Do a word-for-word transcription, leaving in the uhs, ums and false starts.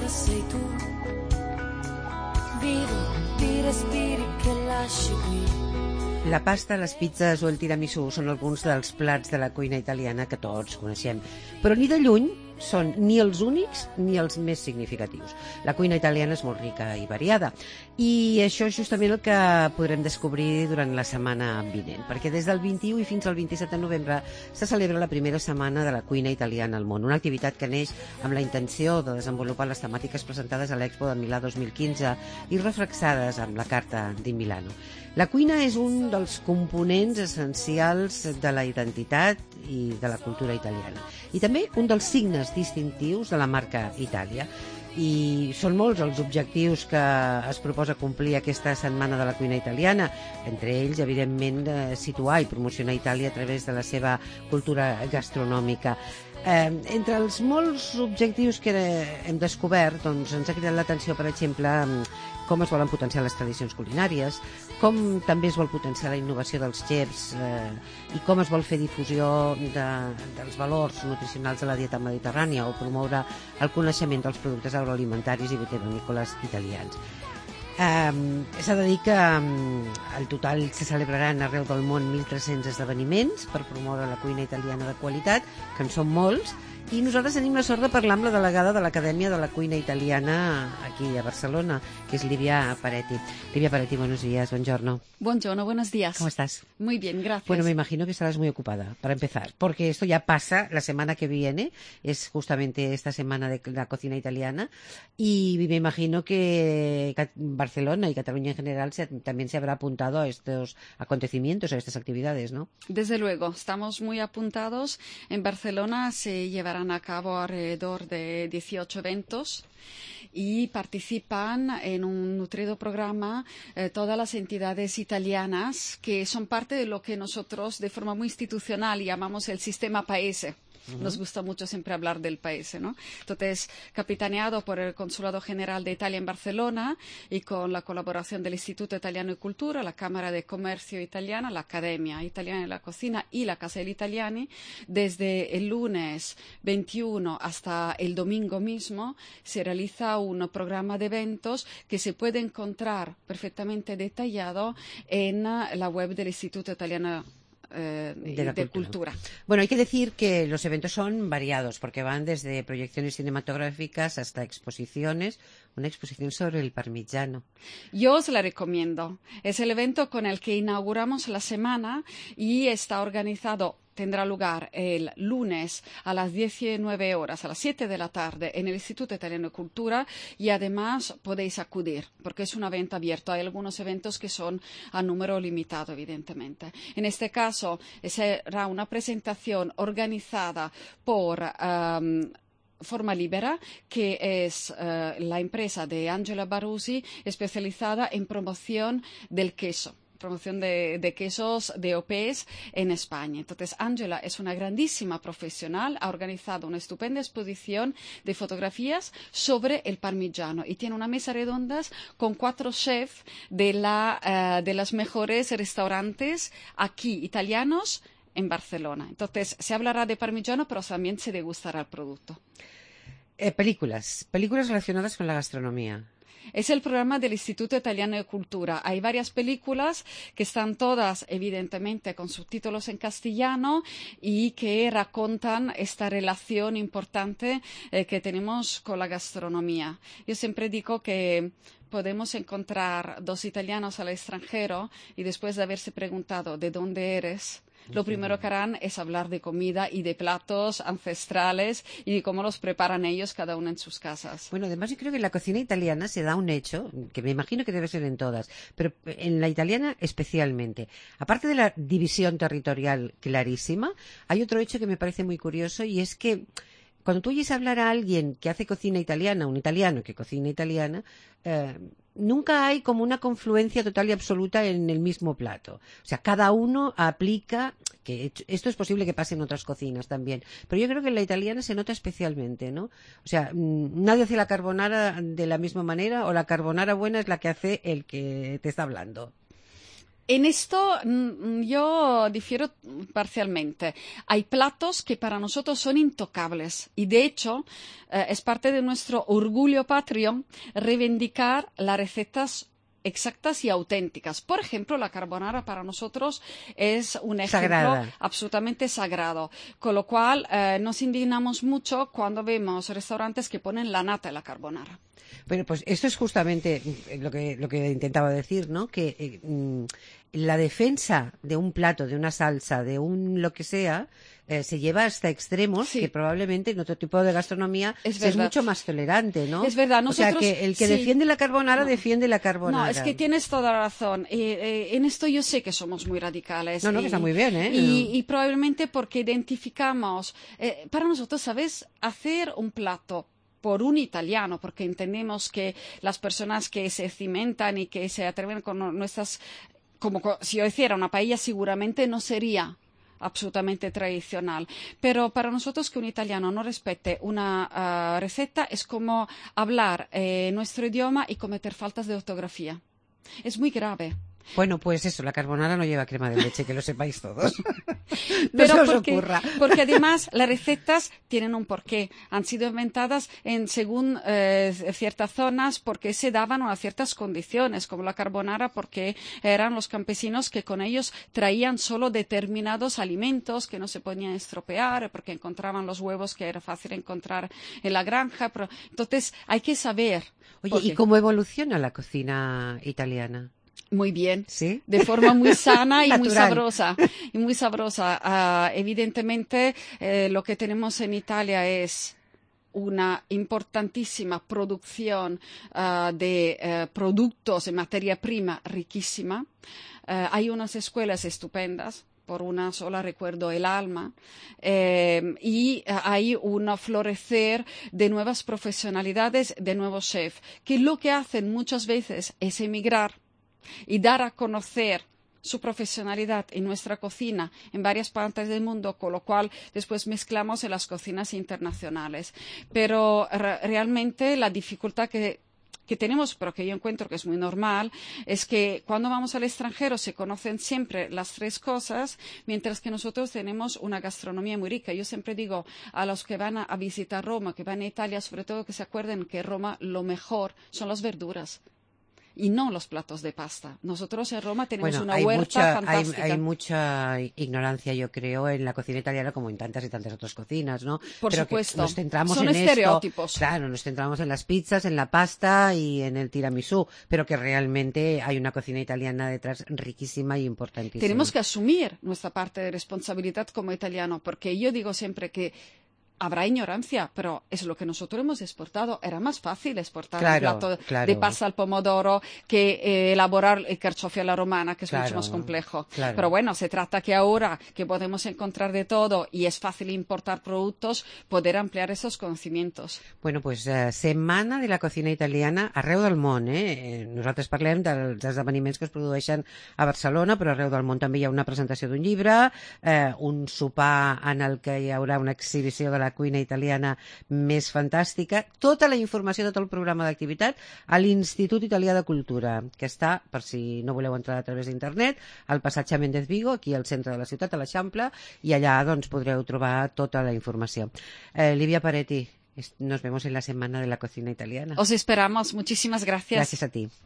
vita sei tu. Vivi, vi respiri che lasci qui. La pasta, les pizzas o el tiramisú són alguns dels plats de la cuina italiana que tots coneixem, però ni de lluny són ni els únics ni els més significatius. La cuina italiana és molt rica i variada, i això és justament el que podrem descobrir durant la setmana vinent, perquè des del vint-i-u i fins al vint-i-set de novembre se celebra la primera setmana de la cuina italiana al món, una activitat que neix amb la intenció de desenvolupar les temàtiques presentades a l'Expo de Milà dos mil quinze i refrexades amb la Carta di Milano. La cuina és un dels components essencials de la identitat i de la cultura italiana, i també un dels signes distintius de la marca Itàlia. I són molts els objectius que es proposa complir aquesta setmana de la cuina italiana, entre ells, evidentment, situar i promocionar Itàlia a través de la seva cultura gastronòmica. Eh, entre els molts objectius que hem descobert, doncs, ens ha cridat l'atenció, per exemple, com es volen potenciar les tradicions culinàries, com també es vol potenciar la innovació dels xefs eh, i com es vol fer difusió de, dels valors nutricionals de la dieta mediterrània o promoure el coneixement dels productes agroalimentaris i vitivinícoles italians. Um, S'ha de dir que um, al total se celebraran arreu del món mil tres-cents esdeveniments per promoure la cuina italiana de qualitat, que en són molts, i nosaltres tenim la sort de parlar amb la delegada de l'Acadèmia de la Cuina Italiana aquí a Barcelona, que es Livia Paretti. Livia Paretti, buenos días, buongiorno. Buongiorno, buenos días. ¿Cómo estás? Muy bien, gracias. Bueno, me imagino que estarás muy ocupada, para empezar, porque esto ya pasa la semana que viene, es justamente esta semana de la cocina italiana, y me imagino que Barcelona y Cataluña en general se, también se habrá apuntado a estos acontecimientos, a estas actividades, ¿no? Desde luego, estamos muy apuntados. En Barcelona se llevarán a cabo alrededor de dieciocho eventos y participan en un nutrido programa eh, todas las entidades italianas que son parte de lo que nosotros de forma muy institucional llamamos el sistema Paese. Nos gusta mucho siempre hablar del país, ¿no? Entonces, capitaneado por el Consulado General de Italia en Barcelona y con la colaboración del Instituto Italiano de Cultura, la Cámara de Comercio Italiana, la Academia Italiana de la Cocina y la Casa degli Italiani, desde el lunes veintiuno hasta el domingo mismo se realiza un programa de eventos que se puede encontrar perfectamente detallado en la web del Instituto Italiano Eh, de, la de cultura. cultura. Bueno, hay que decir que los eventos son variados porque van desde proyecciones cinematográficas hasta exposiciones, una exposición sobre el parmigiano. Yo os la recomiendo. Es el evento con el que inauguramos la semana y está organizado. Tendrá lugar el lunes a las diecinueve horas, a las siete de la tarde, en el Instituto Italiano de Cultura, y además podéis acudir, porque es un evento abierto. Hay algunos eventos que son a número limitado, evidentemente. En este caso, será una presentación organizada por Um, Forma Libera, que es uh, la empresa de Angela Baruzzi, especializada en promoción del queso. promoción de, de quesos de O P Es en España. Entonces, Ángela es una grandísima profesional, ha organizado una estupenda exposición de fotografías sobre el parmigiano y tiene una mesa redonda con cuatro chefs de, la, uh, de los mejores restaurantes aquí, italianos, en Barcelona. Entonces, se hablará de parmigiano, pero también se degustará el producto. Eh, películas, películas relacionadas con la gastronomía. Es el programa del Instituto Italiano de Cultura. Hay varias películas que están todas, evidentemente, con subtítulos en castellano y que racontan esta relación importante eh, que tenemos con la gastronomía. Yo siempre digo que podemos encontrar dos italianos al extranjero y después de haberse preguntado ¿de dónde eres?, lo primero que harán es hablar de comida y de platos ancestrales y de cómo los preparan ellos cada uno en sus casas. Bueno, además yo creo que en la cocina italiana se da un hecho, que me imagino que debe ser en todas, pero en la italiana especialmente. Aparte de la división territorial clarísima, hay otro hecho que me parece muy curioso, y es que cuando tú oyes hablar a alguien que hace cocina italiana, un italiano que cocina italiana, eh, nunca hay como una confluencia total y absoluta en el mismo plato. O sea, cada uno aplica, que esto es posible que pase en otras cocinas también, pero yo creo que en la italiana se nota especialmente, ¿no? O sea, nadie hace la carbonara de la misma manera, o la carbonara buena es la que hace el que te está hablando. En esto mm, yo difiero parcialmente. Hay platos que para nosotros son intocables y de hecho eh, es parte de nuestro orgullo patrio reivindicar las recetas exactas y auténticas. Por ejemplo, la carbonara para nosotros es un ejemplo Sagrada. absolutamente sagrado, con lo cual eh, nos indignamos mucho cuando vemos restaurantes que ponen la nata en la carbonara. Bueno, pues esto es justamente lo que, lo que intentaba decir, ¿no? Que eh, mm, la defensa de un plato, de una salsa, de un lo que sea, eh, se lleva hasta extremos Sí. que probablemente en otro tipo de gastronomía Es se es verdad. mucho más tolerante, ¿no? Es verdad, O sea, nosotros- que el que sí. defiende la carbonara, No. defiende la carbonara. No, es que tienes toda la razón. Eh, eh, en esto yo sé que somos muy radicales. No, no, que y- está muy bien, ¿eh? Y, y probablemente porque identificamos, eh, para nosotros, ¿sabes? Hacer un plato por un italiano, porque entendemos que las personas que se cimentan y que se atreven con nuestras, como co- si yo hiciera una paella, seguramente no sería absolutamente tradicional. Pero para nosotros que un italiano no respete una ah, receta es como hablar eh, nuestro idioma y cometer faltas de ortografía. Es muy grave. Bueno, pues eso, la carbonara no lleva crema de leche, que lo sepáis todos. No Pero se os porque, ocurra. porque además las recetas tienen un porqué. Han sido inventadas en según eh, ciertas zonas porque se daban unas ciertas condiciones, como la carbonara, porque eran los campesinos que con ellos traían solo determinados alimentos que no se podían estropear, porque encontraban los huevos que era fácil encontrar en la granja. Pero, entonces hay que saber. Oye, por ¿y qué. cómo evoluciona la cocina italiana? Muy bien. ¿Sí? De forma muy sana y muy Natural. sabrosa. Y muy sabrosa. Ah, evidentemente, eh, lo que tenemos en Italia es una importantísima producción ah, de eh, productos en materia prima riquísima. Eh, hay unas escuelas estupendas. Por una sola recuerdo el Alma, eh, y eh, hay un florecer de nuevas profesionalidades, de nuevos chefs, que lo que hacen muchas veces es emigrar y dar a conocer su profesionalidad en nuestra cocina en varias partes del mundo, con lo cual después mezclamos en las cocinas internacionales. Pero re- realmente la dificultad que que tenemos, pero que yo encuentro que es muy normal, es que cuando vamos al extranjero se conocen siempre las tres cosas, mientras que nosotros tenemos una gastronomía muy rica. Yo siempre digo a los que van a, a visitar Roma, que van a Italia, sobre todo que se acuerden que Roma lo mejor son las verduras y no los platos de pasta. Nosotros en Roma tenemos Bueno, una hay huerta mucha, hay, fantástica. hay mucha ignorancia, yo creo, en la cocina italiana como en tantas y tantas otras cocinas, ¿no? Por Pero que supuesto. nos centramos Son en estereotipos. esto. Claro, nos centramos en las pizzas, en la pasta y en el tiramisú, pero que realmente hay una cocina italiana detrás riquísima y importantísima. Tenemos que asumir nuestra parte de responsabilidad como italiano, porque yo digo siempre que habrá ignorancia, pero es lo que nosotros hemos exportado. Era más fácil exportar Claro, un plato claro. de pasta al pomodoro que eh, elaborar el carchofi a la romana, que es Claro, mucho más complejo. claro. Pero bueno, se trata que ahora que podemos encontrar de todo y es fácil importar productos, poder ampliar esos conocimientos. Bueno, pues eh, Setmana de la cocina italiana arreu del món, eh? Eh, Nosaltres parlem dels esdeveniments que es produeixen a Barcelona, però arreu del món també hi ha una presentació d'un llibre, eh, un sopar en el que hi haurà una exhibició de la cuina italiana més fantàstica. Tota la informació de tot el programa d'activitat a l'Institut Italià de Cultura, que està, per si no voleu entrar a través d'internet, al passatge Méndez Vigo, aquí al centre de la ciutat, a l'Eixample, i allà doncs podreu trobar tota la informació. Eh, Livia Paretti, nos vemos en la Semana de la Cocina Italiana. Os esperamos. Muchísimas gracias. Gracias a ti.